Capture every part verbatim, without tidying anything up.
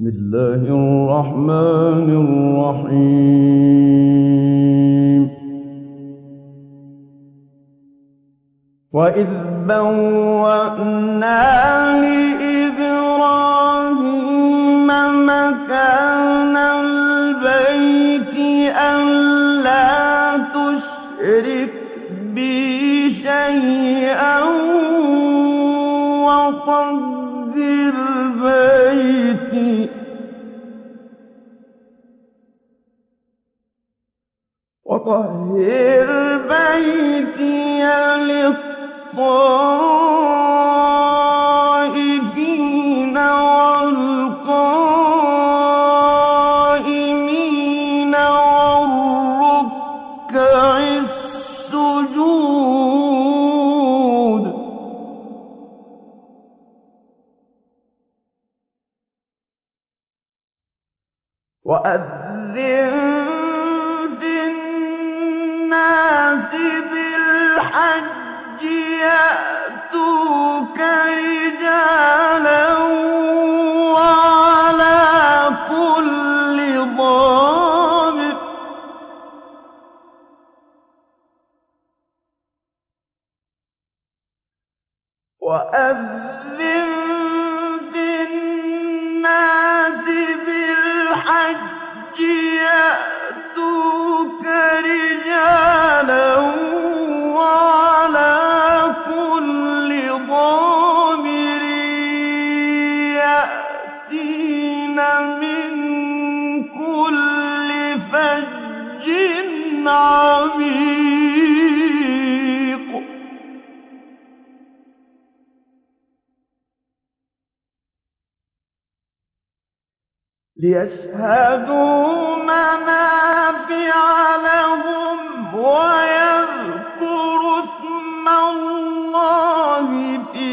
بسم الله الرحمن الرحيم. وإذ بوأنا لإبراهيم مكان البيت ألا تشرك بي شيئا وطهر بيتي وطهر بيتي للطائفين والقائمين والركع السجود. وأذن في الناس بالحج يأتوك رجالا وعلى كل ضامر وأذن في الناس بالحج يأتوك رجالا وعلى كل ضامر يأتين من كل فج عميق. ليشهدوا منافع لهم ويذكروا اسم الله في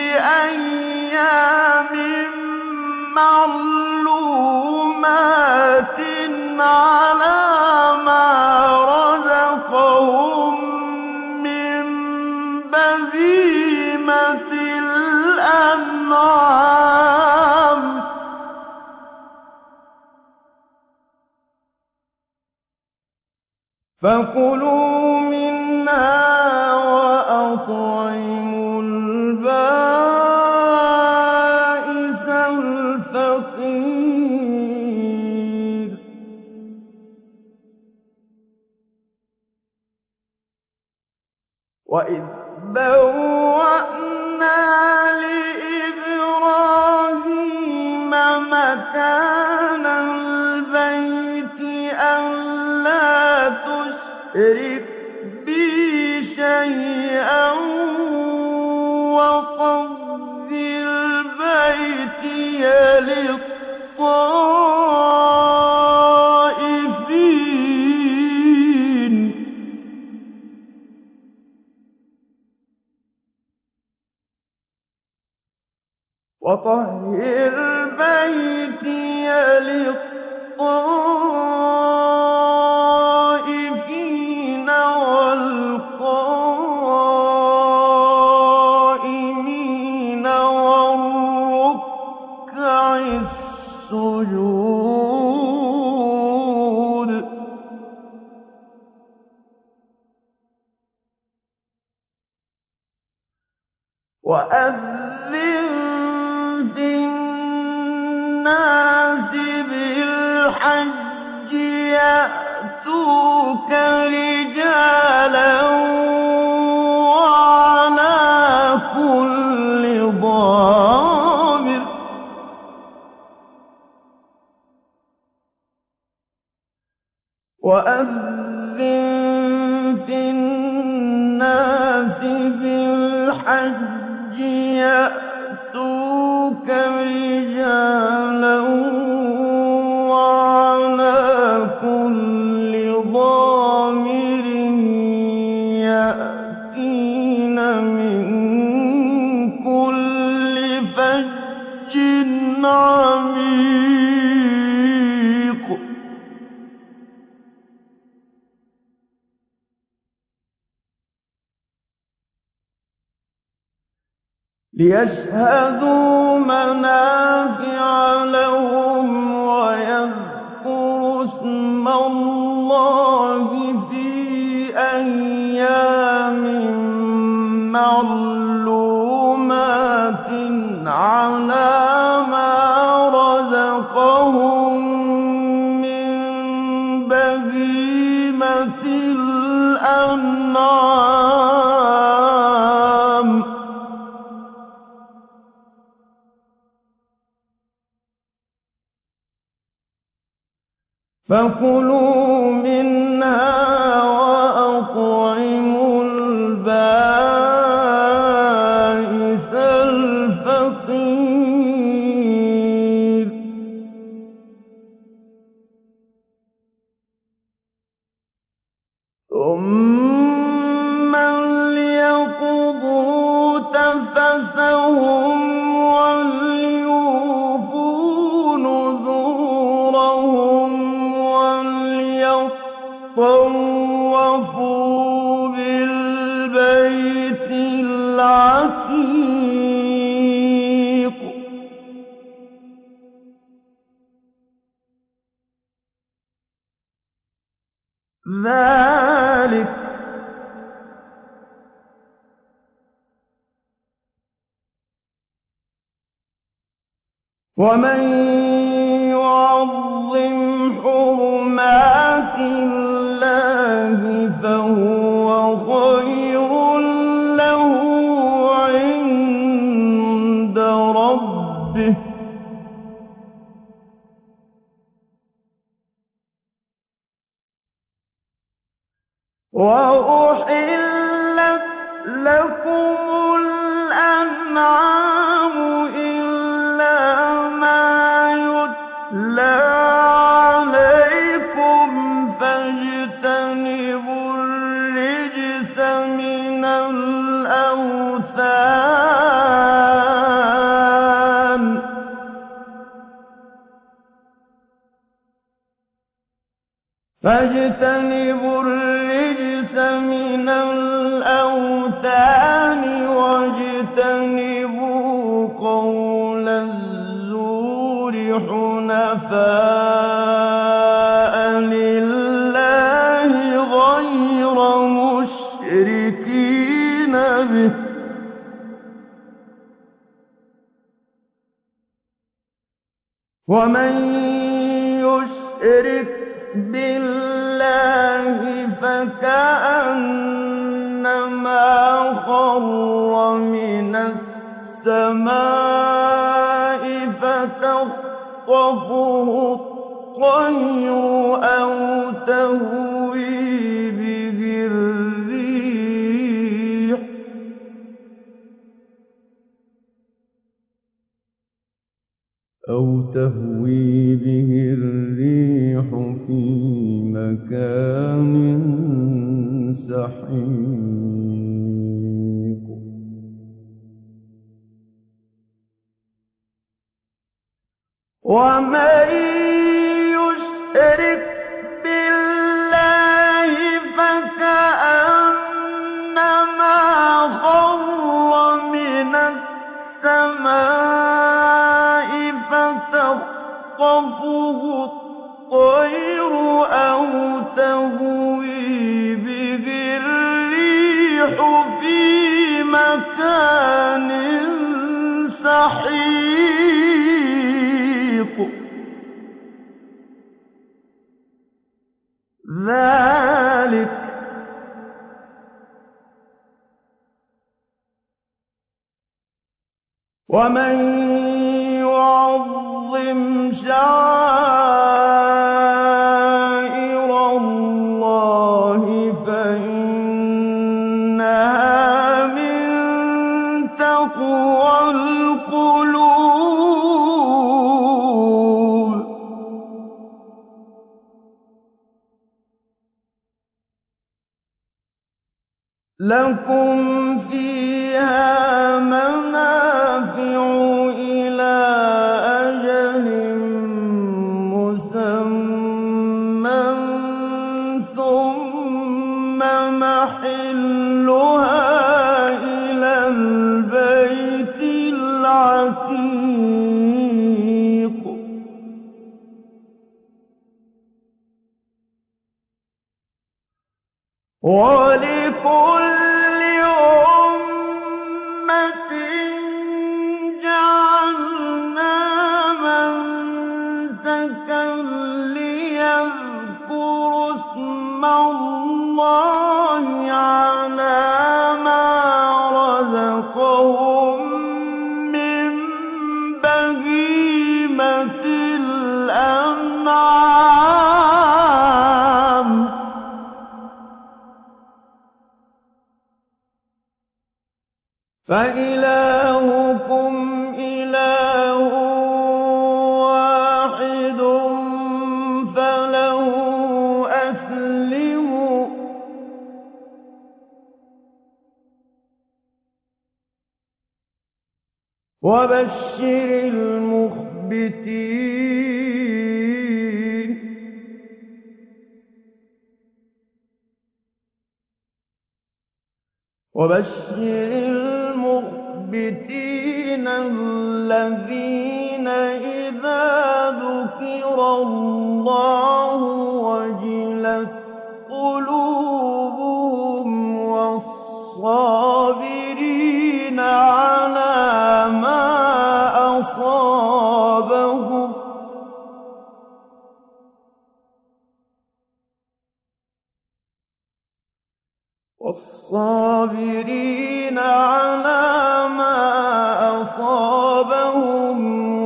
أيام معلومات على ما رزقهم من بهيمة الأنعام. فكلوا منها وأطعموا البائس الفقير. وإذ بوأنا لإبراهيم مكان البيت ألا تشرك بي شيئا وطهر بيتي للطائفين وطهر بيتي للطائفين والقائمين والركع السجود. وأذن في الناس بالحج يأتوك رجالا وعلى كل ضامر وأذن في الناس بالحج يأتوك رجالا وعلى كل ضامر يأتين من كل فج عميق. ليشهدوا منافع لهم فكلوا منها وأطعموا البائس الفقير ثم ليقضوا تفثهم وليوفوا نذورهم وليطوفوا بالبيت العتيق ذلك ومن يعظم حرمات الله فهو خير له عند ربه وأحلت لكم الأنعام إلا ما يتلى عليكم فاجتنبوا الرجس من الأوثان فاجتنبوا الرجس من الأوثان واجتنبوا قول الزور حنفاء لله غير مشركين به ومن يشرك بالله فكأنما خر من السماء فتخطفه الطير أو تهوي به الريح أو تهوي به الريح في مكان سحيق ومن يشرك بالله فكأنما خر من السماء فتخطفه الطير أو تهوي به الريح في مكان سحيق ذلك ومن يعظم شعائر الله فإنها من تقوى القلوب لكم فيها منافع إلى أجل مسمى ثم محلها إلى البيت العتيق ولكل أمة جعلنا منسكا ليذكروا اسم الله على ما رزقهم من بهيمة الأنعام فإلهكم إله واحد فله أسلموا وبشر المخبتين وبشر المخبتين الذين إذا ذكر الله وجلت قلوبهم والصابرين على ما أصابهم والصابرين على ما أصابهم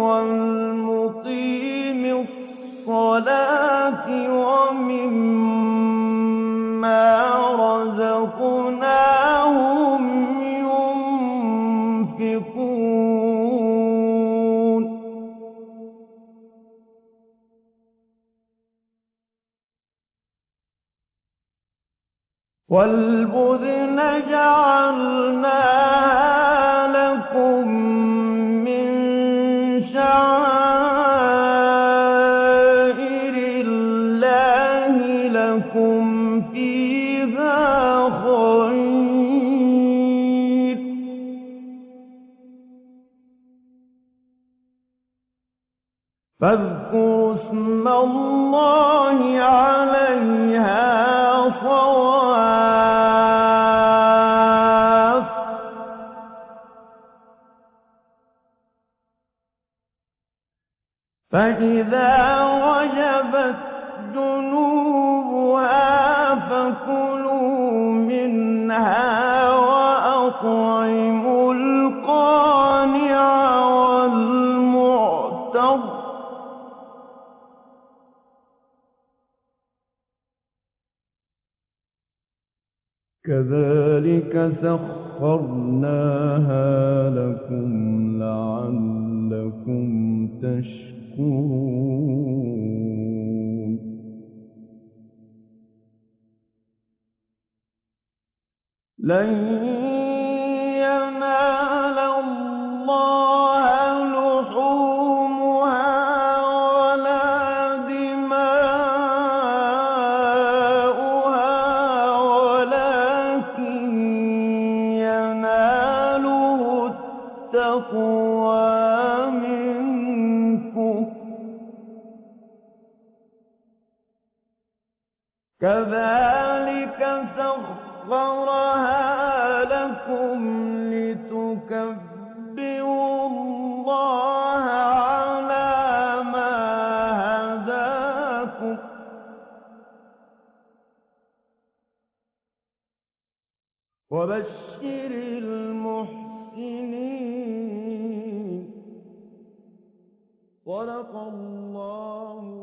والمقيم الصلاة ومما رزقناهم ينفقون والبدن جعلناها لكم من شعائر الله لكم فيها خير فاذكروا اسم الله عليها صواف فإذا وجبت جنوبها فكلوا منها وأطعموا القانع والمعتر كذلك سخرناها لكم لعلكم تشكرون لن ينال الله لحومها ولا دماؤها ولكن يناله التقوى منكم كذلك سخرها لكم لتكبروا الله على ما هداكم وبشر المحسنين صدق الله